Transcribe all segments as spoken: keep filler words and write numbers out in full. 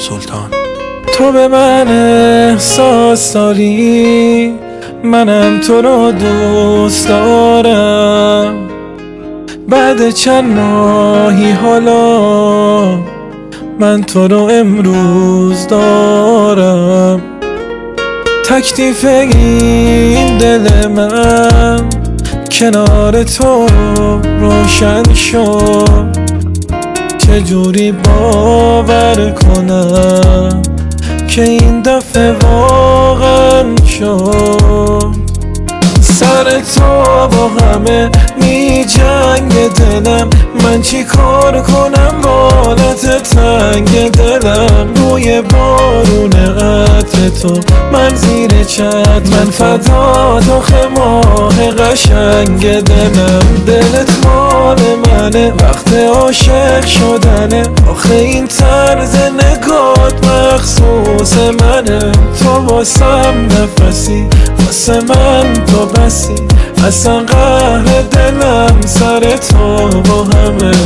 سلطان. تو به من احساس داری، منم تو رو دوست دارم. بعد چند ماهی حالا من تو رو امروز دارم. تکلیف این دل من کنار تو روشن شد. چجوری باور کنم که این دفعه واقعا شد. سر تو با همه می جنگ دلم، من چی کار کنم بالت تنگ دلم. روی بارون عطر تو من زیر چت، من فدا داخل ماه قشنگ دلم. دلت مال منه وقت عاشق شدنه، آخه این طرز نگات مخصوص منه. تو واسم نفسی، واسه من تو بسی، اصلا قهر دلم سر تو با همه.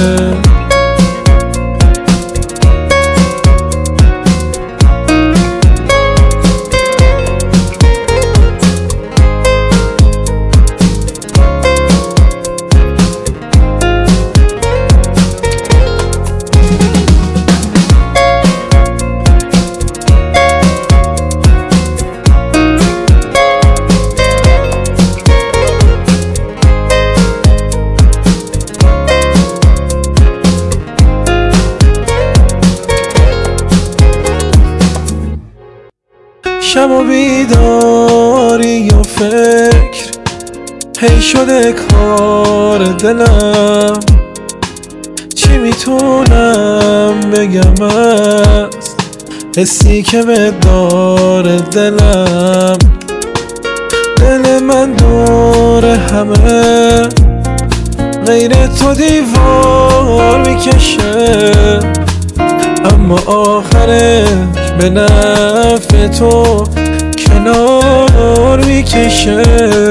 شب و بیداری و فکر هی شده کار دلم. چی میتونم بگم از حسی که به دار دلم. دل من دور همه غیر تو دیوار میکشه، اما آخرش به نفع تو کنار میکشه.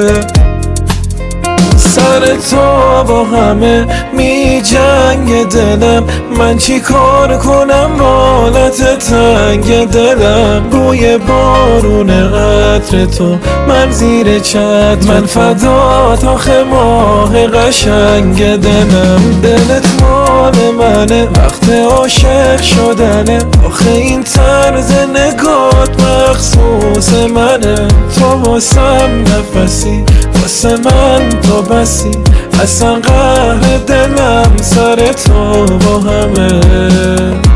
سر تو با همه می جنگ دلم، من چی کار کنم بالت تنگ دلم. روی بارون عطر تو من زیر چت، من فدا تاخ ماه قشنگ دلم. دلت مال منه وقت عاشق شدنه، آخه این طرز نگات مخصوص منه. تو واسم نفسی، واسه من تو بسی، اصلا قهر دلم سر تو با همه.